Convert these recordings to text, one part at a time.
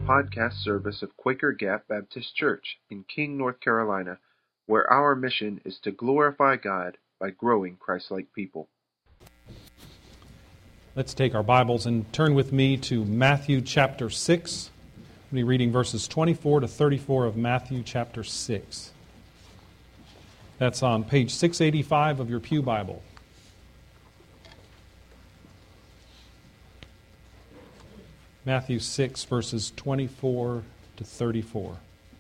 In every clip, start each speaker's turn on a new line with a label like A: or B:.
A: podcast service of Quaker Gap Baptist Church in King, North Carolina, where our mission is to glorify God by growing Christ-like people.
B: Let's take our Bibles and turn with me to Matthew chapter 6. I'll be reading verses 24 to 34 of Matthew chapter 6. That's on page 685 of your Pew Bible. Matthew 6, verses 24 to 34.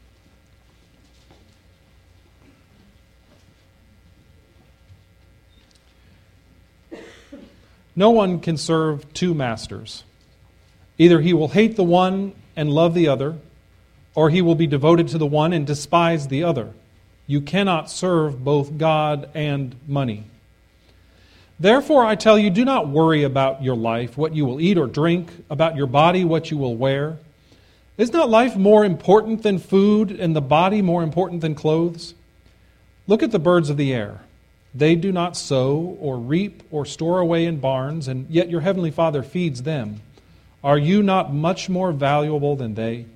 B: No one can serve two masters. Either he will hate the one and love the other, or he will be devoted to the one and despise the other. You cannot serve both God and money. Therefore, I tell you, do not worry about your life, what you will eat or drink, about your body, what you will wear. Is not life more important than food, and the body more important than clothes? Look at the birds of the air. They do not sow or reap or store away in barns, and yet your heavenly Father feeds them. Are you not much more valuable than they?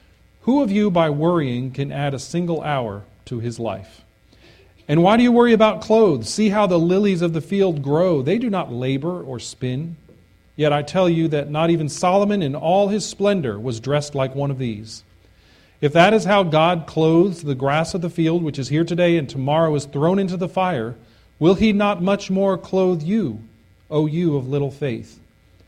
B: Who of you, by worrying, can add a single hour to his life? And why do you worry about clothes? See how the lilies of the field grow. They do not labor or spin. Yet I tell you that not even Solomon in all his splendor was dressed like one of these. If that is how God clothes the grass of the field, which is here today and tomorrow is thrown into the fire, will he not much more clothe you, O you of little faith?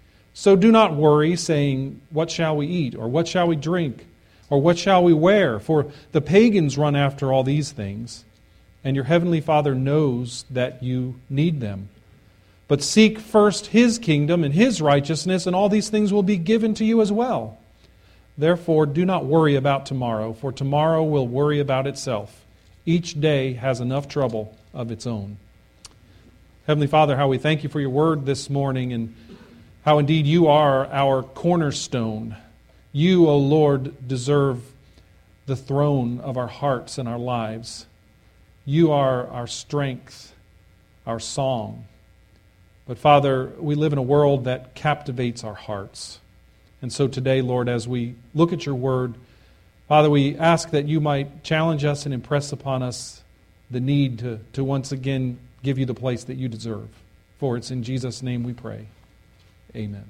B: So do not worry, saying, what shall we eat? Or what shall we drink? Or what shall we wear? For the pagans run after all these things, and your heavenly Father knows that you need them. But seek first His kingdom and His righteousness, and all these things will be given to you as well. Therefore, do not worry about tomorrow, for tomorrow will worry about itself. Each day has enough trouble of its own. Heavenly Father, how we thank you for your word this morning, and how indeed you are our cornerstone. You, O Lord, deserve the throne of our hearts and our lives. You are our strength, our song. But Father, we live in a world that captivates our hearts. And so today, Lord, as we look at your word, Father, we ask that you might challenge us and impress upon us the need to once again give you the place that you deserve. For it's in Jesus' name we pray. Amen.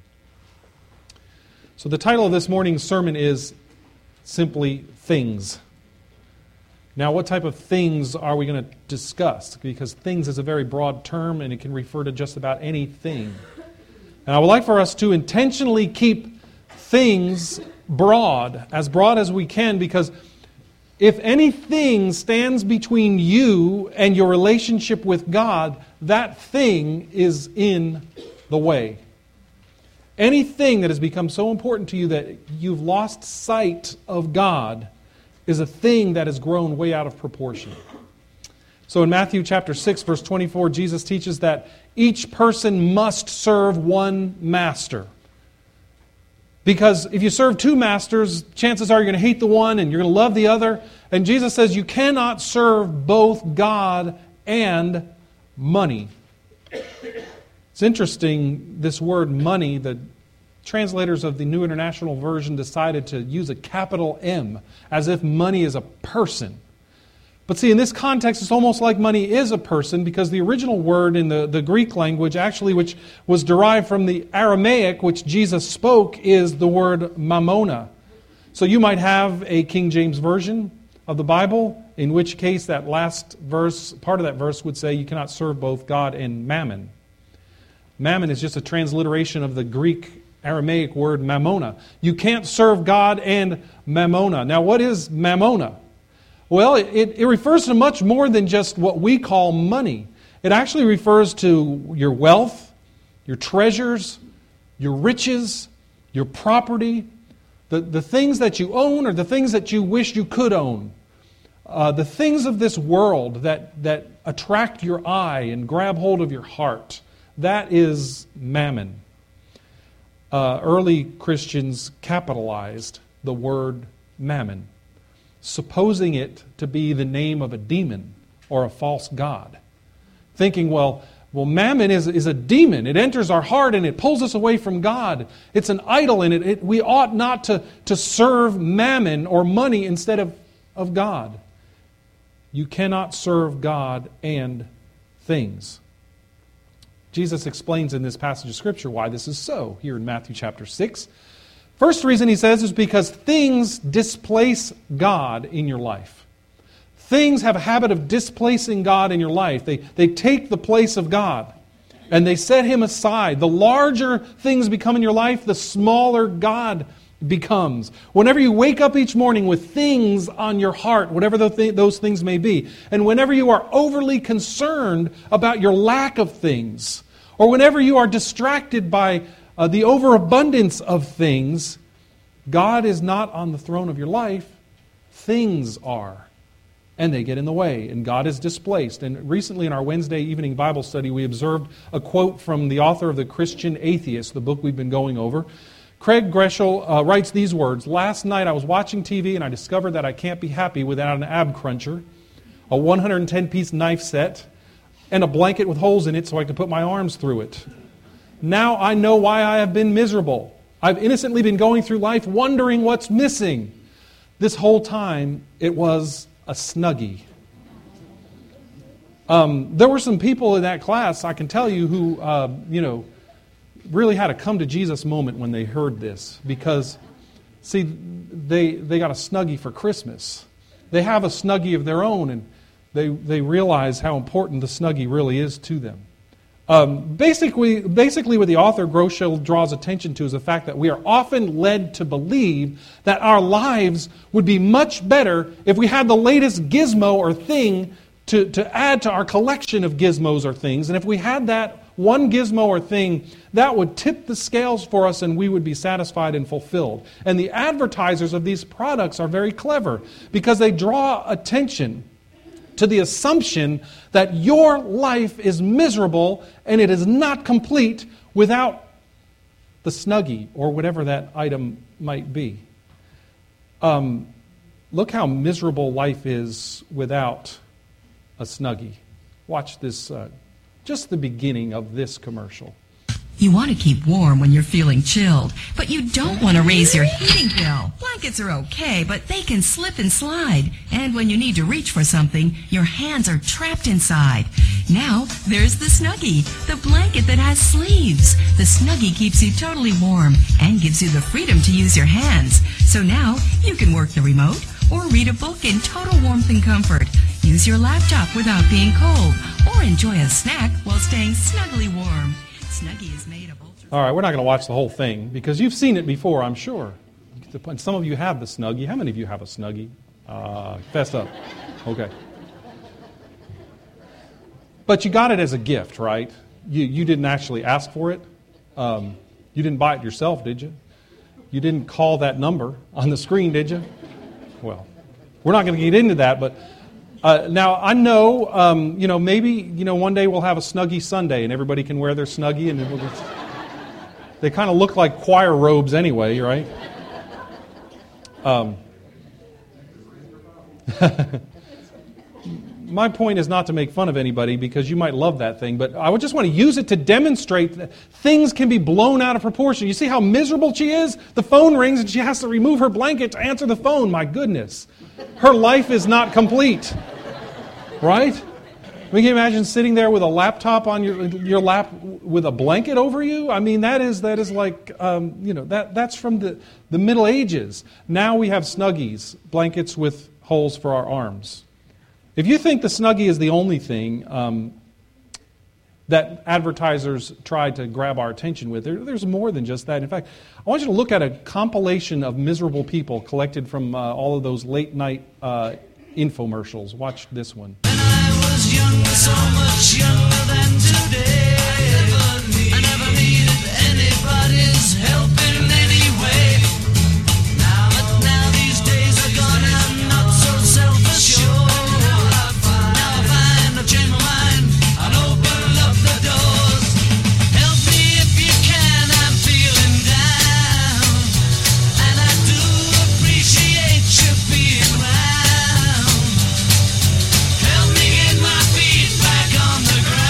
B: So the title of this morning's sermon is simply Things. Now, what type of things are we going to discuss? Because things is a very broad term and it can refer to just about anything. And I would like for us to intentionally keep things broad as we can, because if anything stands between you and your relationship with God, that thing is in the way. Anything that has become so important to you that you've lost sight of God is a thing that has grown way out of proportion. So in Matthew chapter 6, verse 24, Jesus teaches that each person must serve one master. Because if you serve two masters, chances are you're going to hate the one and you're going to love the other. And Jesus says you cannot serve both God and money. It's interesting, this word money, the translators of the New International Version decided to use a capital M, as if money is a person. But see, in this context, it's almost like money is a person, because the original word in the Greek language, actually, which was derived from the Aramaic, which Jesus spoke, is the word mamona. So you might have a King James Version of the Bible, in which case that last verse, part of that verse would say you cannot serve both God and mammon. Mammon is just a transliteration of the Greek Aramaic word mamona. You can't serve God and mammona. Now, what is mammona? Well, it refers to much more than just what we call money. It actually refers to your wealth, your treasures, your riches, your property, the things that you own or the things that you wish you could own. The things of this world that attract your eye and grab hold of your heart. That is mammon. Early Christians capitalized the word mammon, supposing it to be the name of a demon or a false god, thinking, well, Well, mammon is a demon. It enters our heart and it pulls us away from God. It's an idol, and we ought not to serve mammon or money instead of God. You cannot serve God and things. Jesus explains in this passage of Scripture why this is so, here in Matthew chapter 6. First reason he says is because things displace God in your life. Things have a habit of displacing God in your life. They take the place of God, and they set Him aside. The larger things become in your life, the smaller God becomes. Whenever you wake up each morning with things on your heart, whatever those things may be, and whenever you are overly concerned about your lack of things, or whenever you are distracted by the overabundance of things, God is not on the throne of your life. Things are. And they get in the way, and God is displaced. And recently in our Wednesday evening Bible study, we observed a quote from the author of The Christian Atheist, the book we've been going over. Craig Greschel writes these words: "Last night I was watching TV and I discovered that I can't be happy without an ab cruncher, a 110-piece knife set, and a blanket with holes in it so I can put my arms through it. Now I know why I have been miserable. I've innocently been going through life wondering what's missing. This whole time it was a Snuggie." There were some people in that class, I can tell you, who really had a come to Jesus moment when they heard this, because see, they got a Snuggie for Christmas. They have a Snuggie of their own, and they realize how important the Snuggie really is to them. Basically, what the author Groeschel draws attention to is the fact that we are often led to believe that our lives would be much better if we had the latest gizmo or thing to add to our collection of gizmos or things. And if we had that one gizmo or thing, that would tip the scales for us and we would be satisfied and fulfilled. And the advertisers of these products are very clever because they draw attention to the assumption that your life is miserable and it is not complete without the Snuggie or whatever that item might be. Look how miserable life is without a Snuggie. Watch this, just the beginning of this commercial.
C: You want to keep warm when you're feeling chilled, but you don't want to raise your heating bill. Blankets are okay, but they can slip and slide. And when you need to reach for something, your hands are trapped inside. Now, there's the Snuggie, the blanket that has sleeves. The Snuggie keeps you totally warm and gives you the freedom to use your hands. So now, you can work the remote or read a book in total warmth and comfort. Use your laptop without being cold, or enjoy a snack while staying snugly warm. Snuggie is made of ultra...
B: All right, we're not going to watch the whole thing because you've seen it before, I'm sure. Some of you have the Snuggie. How many of you have a Snuggie? Fess up. Okay. But you got it as a gift, right? You didn't actually ask for it. You didn't buy it yourself, did you? You didn't call that number on the screen, did you? Well, we're not going to get into that, but... now, I know, maybe, one day we'll have a Snuggie Sunday and everybody can wear their Snuggie and they kind of look like choir robes anyway, right? My point is not to make fun of anybody because you might love that thing, but I would just want to use it to demonstrate that things can be blown out of proportion. You see how miserable she is? The phone rings and she has to remove her blanket to answer the phone. My goodness. Her life is not complete. Right? I mean, can you imagine sitting there with a laptop on your lap with a blanket over you? I mean, that is like, that's from the Middle Ages. Now we have Snuggies, blankets with holes for our arms. If you think the Snuggie is the only thing that advertisers try to grab our attention with, there's more than just that. In fact, I want you to look at a compilation of miserable people collected from all of those late night infomercials. Watch this one.
D: When I was young, so much younger than today, I never needed anybody's help in any way. Now these days are gone, I'm not so self-assured. Now I find I've changed my mind, I'll open up the doors. Help me if you can, I'm feeling down, and I do appreciate you being around. Help me get my feet back on the ground.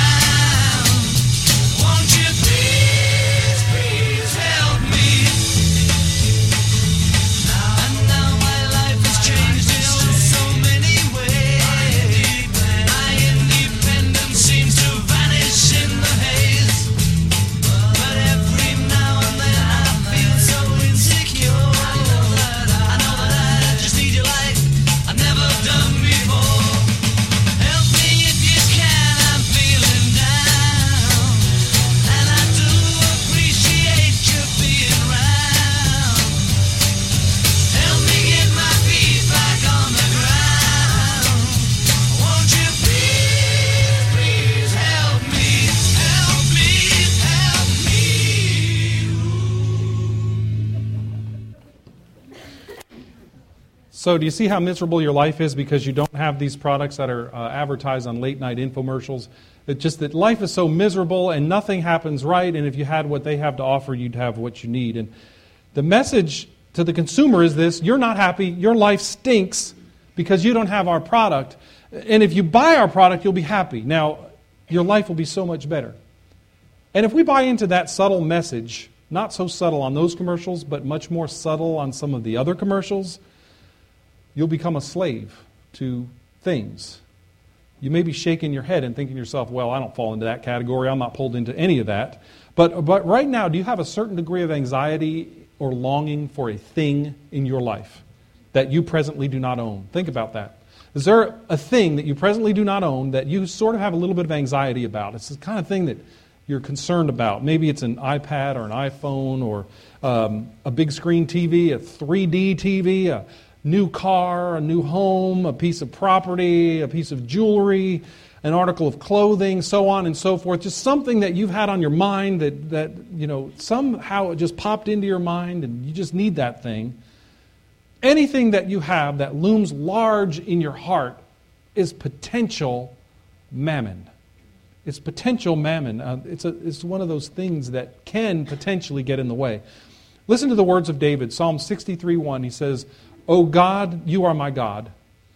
B: So do you see how miserable your life is because you don't have these products that are advertised on late-night infomercials? It's just that life is so miserable and nothing happens right, and if you had what they have to offer, you'd have what you need. And the message to the consumer is this: you're not happy, your life stinks because you don't have our product. And if you buy our product, you'll be happy. Now, your life will be so much better. And if we buy into that subtle message, not so subtle on those commercials, but much more subtle on some of the other commercials, you'll become a slave to things. You may be shaking your head and thinking to yourself, well, I don't fall into that category. I'm not pulled into any of that. But right now, do you have a certain degree of anxiety or longing for a thing in your life that you presently do not own? Think about that. Is there a thing that you presently do not own that you sort of have a little bit of anxiety about? It's the kind of thing that you're concerned about. Maybe it's an iPad or an iPhone or a big screen TV, a 3D TV, a new car, a new home, a piece of property, a piece of jewelry, an article of clothing, so on and so forth. Just something that you've had on your mind that somehow it just popped into your mind and you just need that thing. Anything that you have that looms large in your heart is potential mammon. It's potential mammon. It's one of those things that can potentially get in the way. Listen to the words of David, Psalm 63:1. He says, "O God, you are my God.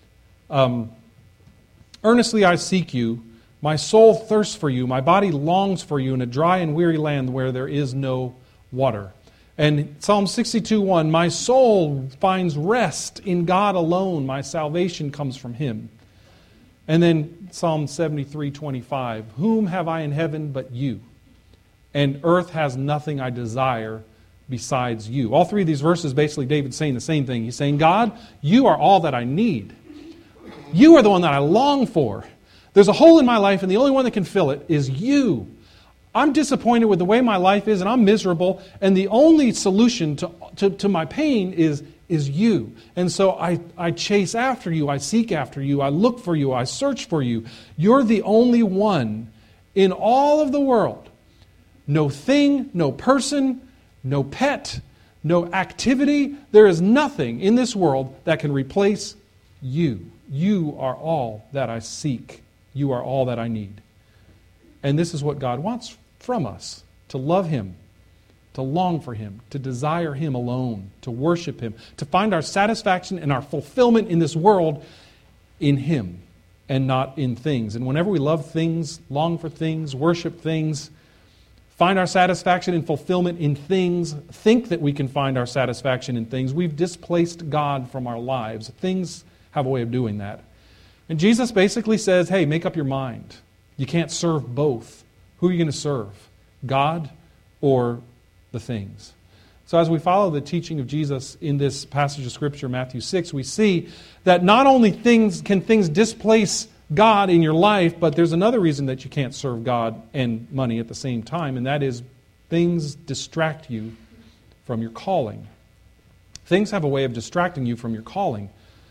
B: Earnestly I seek you. My soul thirsts for you. My body longs for you in a dry and weary land where there is no water." And Psalm 62:1, "My soul finds rest in God alone. My salvation comes from Him." And then Psalm 73:25, "Whom have I in heaven but you? And earth has nothing I desire besides you." All three of these verses, basically David's saying the same thing. He's saying, God, you are all that I need. You are the one that I long for. There's a hole in my life and the only one that can fill it is you. I'm disappointed with the way my life is and I'm miserable, and the only solution to my pain is you. And so I chase after you, I seek after you, I look for you, I search for you. You're the only one in all of the world. No thing, no person, no pet, no activity. There is nothing in this world that can replace you. You are all that I seek. You are all that I need. And this is what God wants from us: to love Him, to long for Him, to desire Him alone, to worship Him, to find our satisfaction and our fulfillment in this world in Him and not in things. And whenever we love things, long for things, worship things, find our satisfaction and fulfillment in things, think that we can find our satisfaction in things, we've displaced God from our lives. Things have a way of doing that. And Jesus basically says, hey, make up your mind. You can't serve both. Who are you going to serve? God or the things? So as we follow the teaching of Jesus in this passage of Scripture, Matthew 6, we see that not only can things displace God in your life, but there's another reason that you can't serve God and money at the same time, and that is things distract you from your calling. Things have a way of distracting you from your calling.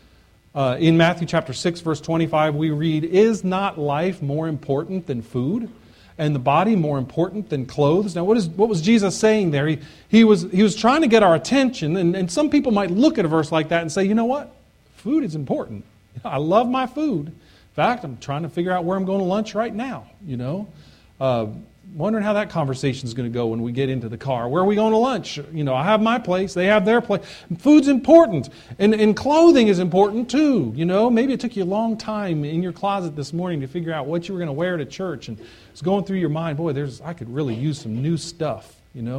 B: In Matthew chapter 6, verse 25, we read, "Is not life more important than food, and the body more important than clothes?" Now, what was Jesus saying there? He was trying to get our attention, and some people might look at a verse like that and say, you know what? Food is important. I love my food. In fact, I'm trying to figure out where I'm going to lunch right now, Wondering how that conversation is going to go when we get into the car. Where are we going to lunch? I have my place. They have their place. Food's important. And clothing is important too. Maybe it took you a long time in your closet this morning to figure out what you were going to wear to church. And it's going through your mind, boy, I could really use some new stuff,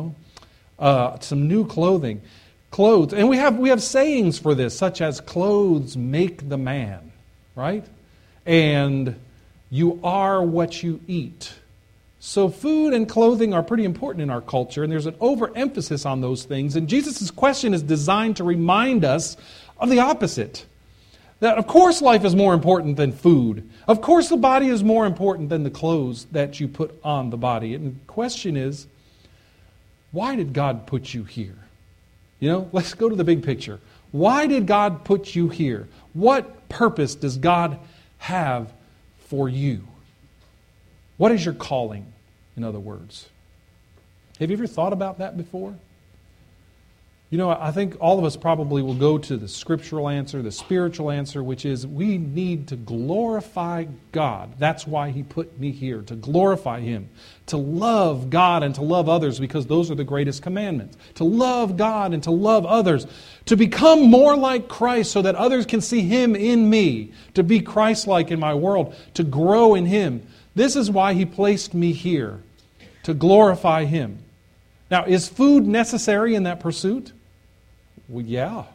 B: some new clothing. Clothes. And we have sayings for this, such as clothes make the man, right? And you are what you eat. So food and clothing are pretty important in our culture, and there's an overemphasis on those things. And Jesus' question is designed to remind us of the opposite. That of course life is more important than food. Of course the body is more important than the clothes that you put on the body. And the question is, why did God put you here? Let's go to the big picture. Why did God put you here? What purpose does God have for you? What is your calling, in other words? Have you ever thought about that before? You know, I think all of us probably will go to the scriptural answer, the spiritual answer, which is we need to glorify God. That's why He put me here, to glorify Him, to love God and to love others, because those are the greatest commandments. To love God and to love others, to become more like Christ so that others can see Him in me, to be Christ-like in my world, to grow in Him. This is why He placed me here, to glorify Him. Now, is food necessary in that pursuit? Well, yeah.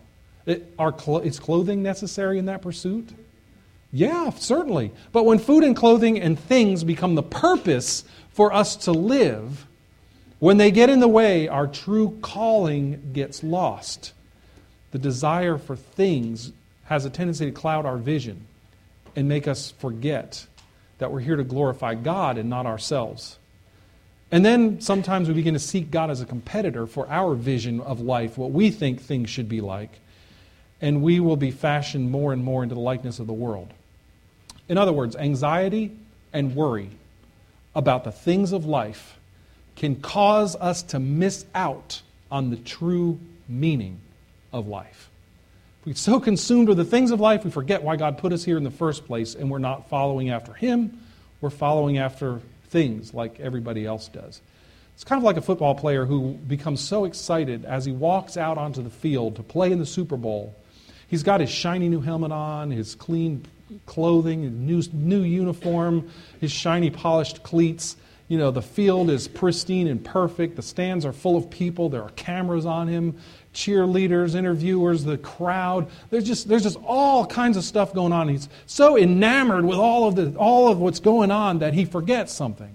B: Is clothing necessary in that pursuit? Yeah, certainly. But when food and clothing and things become the purpose for us to live, when they get in the way, our true calling gets lost. The desire for things has a tendency to cloud our vision and make us forget that we're here to glorify God and not ourselves. And then sometimes we begin to seek God as a competitor for our vision of life, what we think things should be like, and we will be fashioned more and more into the likeness of the world. In other words, anxiety and worry about the things of life can cause us to miss out on the true meaning of life. If we're so consumed with the things of life, we forget why God put us here in the first place, and we're not following after Him, we're following after things like everybody else does. It's kind of like a football player who becomes so excited as he walks out onto the field to play in the Super Bowl. He's got his shiny new helmet on, his clean clothing, his new uniform, his shiny polished cleats. You know, the field is pristine and perfect. The stands are full of people. There are cameras on him, cheerleaders, interviewers, the crowd. There's just all kinds of stuff going on. He's so enamored with all of what's going on that he forgets something.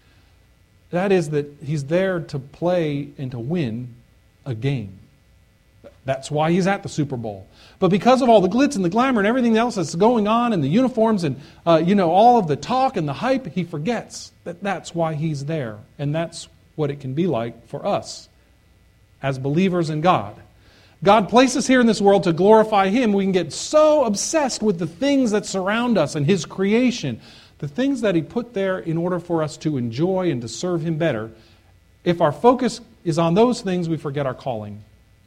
B: That is that he's there to play and to win a game. That's why he's at the Super Bowl. But because of all the glitz and the glamour and everything else that's going on and the uniforms and all of the talk and the hype, he forgets that that's why he's there. And that's what it can be like for us as believers in God. God placed us here in this world to glorify Him. We can get so obsessed with the things that surround us and His creation, the things that He put there in order for us to enjoy and to serve Him better. If our focus is on those things, we forget our calling.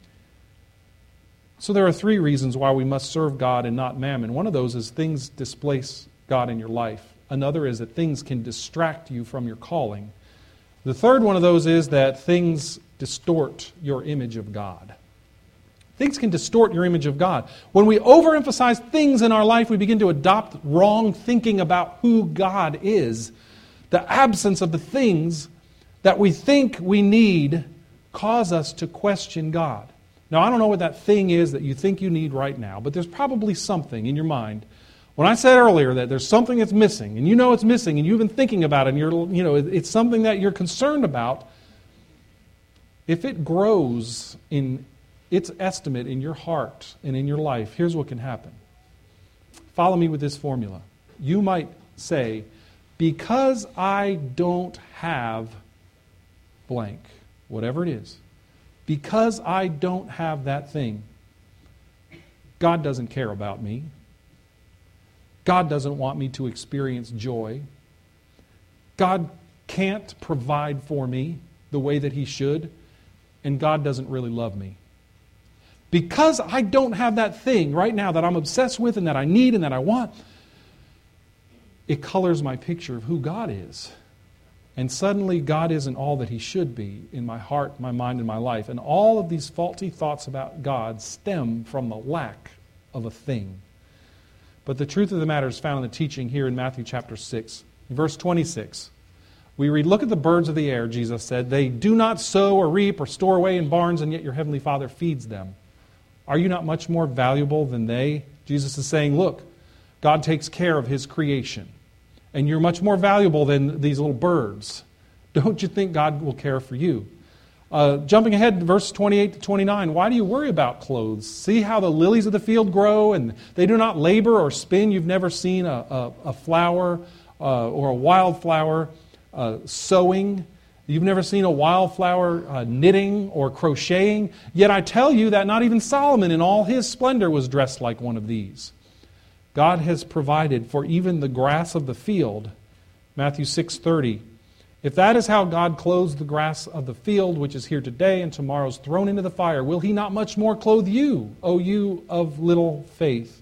B: So there are 3 reasons why we must serve God and not mammon. One of those is things displace God in your life. Another is that things can distract you from your calling. The third one of those is that things distort your image of God. Things can distort your image of God. When we overemphasize things in our life, we begin to adopt wrong thinking about who God is. The absence of the things that we think we need cause us to question God. Now, I don't know what that thing is that you think you need right now, but there's probably something in your mind. When I said earlier that there's something that's missing, and you know it's missing, and you've been thinking about it, and it's something that you're concerned about, if it grows in its estimate in your heart and in your life, here's what can happen. Follow me with this formula. You might say, because I don't have blank, whatever it is, because I don't have that thing, God doesn't care about me. God doesn't want me to experience joy. God can't provide for me the way that He should, and God doesn't really love me. Because I don't have that thing right now that I'm obsessed with and that I need and that I want, it colors my picture of who God is. And suddenly God isn't all that He should be in my heart, my mind, and my life. And all of these faulty thoughts about God stem from the lack of a thing. But the truth of the matter is found in the teaching here in Matthew chapter 6. In verse 26, we read, "Look at the birds of the air," Jesus said. "They do not sow or reap or store away in barns, and yet your heavenly Father feeds them. Are you not much more valuable than they?" Jesus is saying, look, God takes care of His creation. And you're much more valuable than these little birds. Don't you think God will care for you? Jumping ahead to verse 28 to 29, "Why do you worry about clothes? See how the lilies of the field grow, and they do not labor or spin. You've never seen a flower or a wildflower sewing. You've never seen a wildflower knitting or crocheting. Yet I tell you that not even Solomon in all his splendor was dressed like one of these. God has provided for even the grass of the field," Matthew 6:30, If that is how God clothes the grass of the field, which is here today and tomorrow is thrown into the fire, will He not much more clothe you, O you of little faith?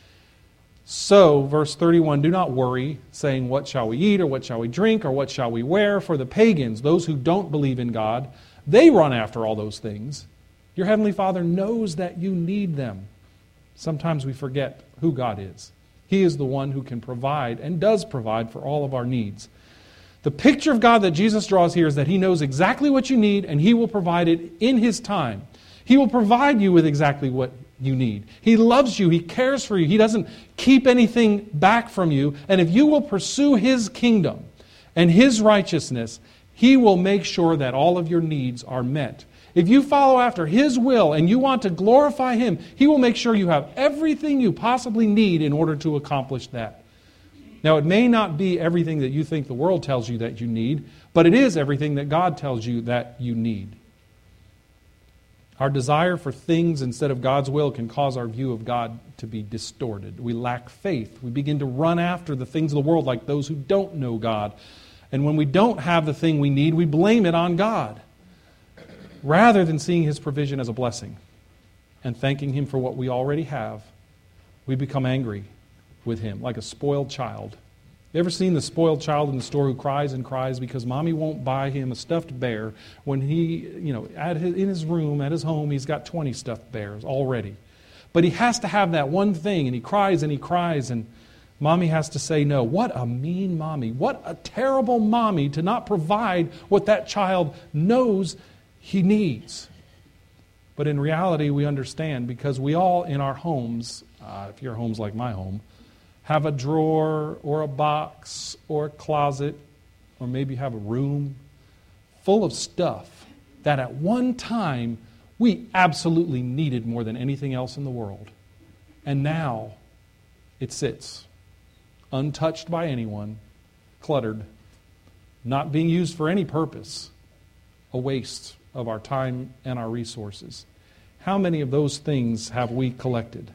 B: So, verse 31, do not worry, saying, what shall we eat, or what shall we drink, or what shall we wear? For the pagans, those who don't believe in God, they run after all those things. Your Heavenly Father knows that you need them. Sometimes we forget who God is. He is the one who can provide and does provide for all of our needs. The picture of God that Jesus draws here is that He knows exactly what you need and He will provide it in His time. He will provide you with exactly what you need. He loves you. He cares for you. He doesn't keep anything back from you. And if you will pursue His kingdom and His righteousness, He will make sure that all of your needs are met. If you follow after His will and you want to glorify Him, He will make sure you have everything you possibly need in order to accomplish that. Now, it may not be everything that you think the world tells you that you need, but it is everything that God tells you that you need. Our desire for things instead of God's will can cause our view of God to be distorted. We lack faith. We begin to run after the things of the world like those who don't know God. And when we don't have the thing we need, we blame it on God, rather than seeing His provision as a blessing and thanking Him for what we already have. We become angry with Him like a spoiled child. You ever seen the spoiled child in the store who cries and cries because mommy won't buy him a stuffed bear when he, in his room, at his home, he's got 20 stuffed bears already. But he has to have that one thing, and he cries and mommy has to say no. What a mean mommy. What a terrible mommy to not provide what that child knows he needs. But in reality, we understand because we all in our homes, if your home's like my home, have a drawer or a box or a closet, or maybe have a room full of stuff that at one time we absolutely needed more than anything else in the world. And now it sits untouched by anyone, cluttered, not being used for any purpose, a waste of our time and our resources. How many of those things have we collected?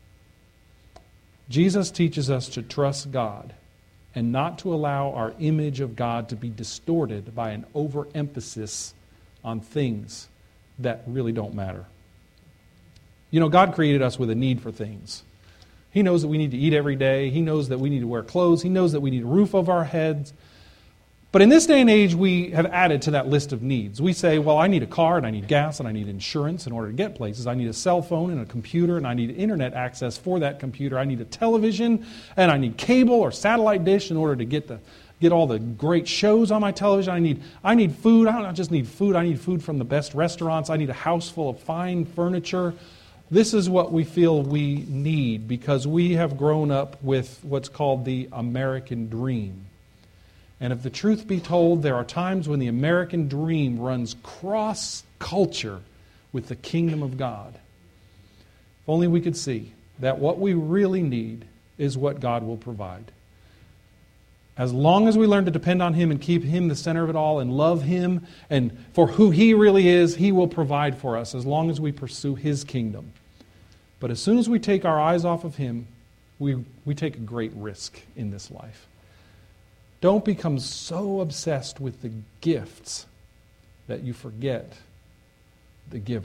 B: Jesus teaches us to trust God and not to allow our image of God to be distorted by an overemphasis on things that really don't matter. God created us with a need for things. He knows that we need to eat every day. He knows that we need to wear clothes. He knows that we need a roof over our heads. But in this day and age, we have added to that list of needs. We say, well, I need a car, and I need gas, and I need insurance in order to get places. I need a cell phone and a computer, and I need internet access for that computer. I need a television, and I need cable or satellite dish in order to get all the great shows on my television. I need food. I don't just need food. I need food from the best restaurants. I need a house full of fine furniture. This is what we feel we need because we have grown up with what's called the American dream. And if the truth be told, there are times when the American dream runs cross-culture with the kingdom of God. If only we could see that what we really need is what God will provide. As long as we learn to depend on Him and keep Him the center of it all and love Him and for who He really is, He will provide for us as long as we pursue His kingdom. But as soon as we take our eyes off of Him, we take a great risk in this life. Don't become so obsessed with the gifts that you forget the giver.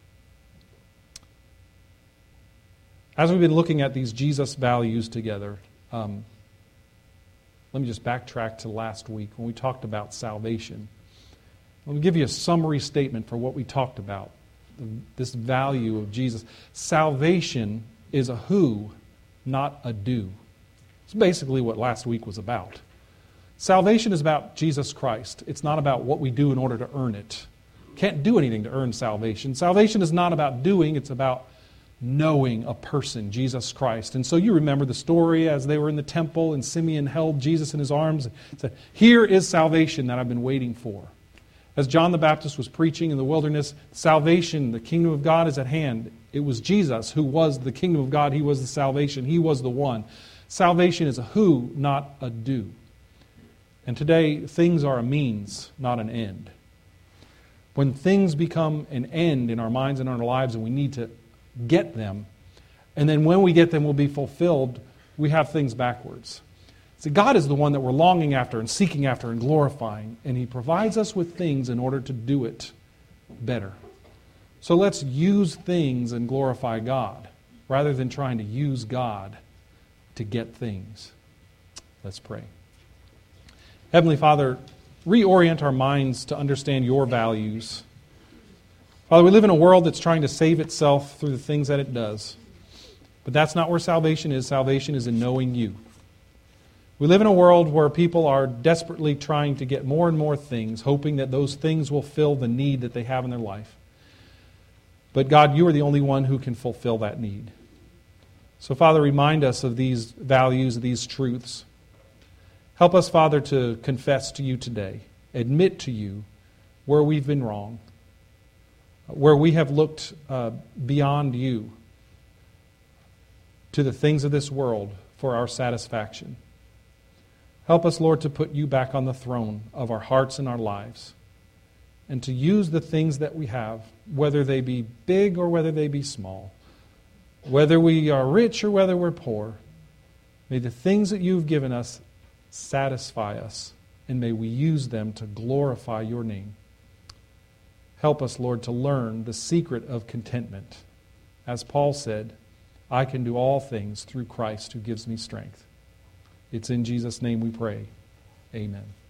B: As we've been looking at these Jesus values together, let me just backtrack to last week when we talked about salvation. Let me give you a summary statement for what we talked about, this value of Jesus. Salvation is a who, not a do. It's basically what last week was about. Salvation is about Jesus Christ. It's not about what we do in order to earn it. Can't do anything to earn salvation. Salvation is not about doing, it's about knowing a person, Jesus Christ. And so you remember the story as they were in the temple and Simeon held Jesus in his arms and said, "Here is salvation that I've been waiting for." As John the Baptist was preaching in the wilderness, salvation, the kingdom of God is at hand. It was Jesus who was the kingdom of God. He was the salvation. He was the one. Salvation is a who, not a do. And today, things are a means, not an end. When things become an end in our minds and in our lives and we need to get them, and then when we get them will be fulfilled, we have things backwards. See, God is the one that we're longing after and seeking after and glorifying, and He provides us with things in order to do it better. So let's use things and glorify God, rather than trying to use God to get things. Let's pray. Heavenly Father, reorient our minds to understand your values. Father, we live in a world that's trying to save itself through the things that it does. But that's not where salvation is. Salvation is in knowing you. We live in a world where people are desperately trying to get more and more things, hoping that those things will fill the need that they have in their life. But God, you are the only one who can fulfill that need. So, Father, remind us of these values, these truths. Help us, Father, to confess to you today, admit to you where we've been wrong, where we have looked beyond you to the things of this world for our satisfaction. Help us, Lord, to put you back on the throne of our hearts and our lives, and to use the things that we have, whether they be big or whether they be small, whether we are rich or whether we're poor. May the things that you've given us satisfy us, and may we use them to glorify your name. Help us, Lord, to learn the secret of contentment. As Paul said, I can do all things through Christ who gives me strength. It's in Jesus' name we pray. Amen.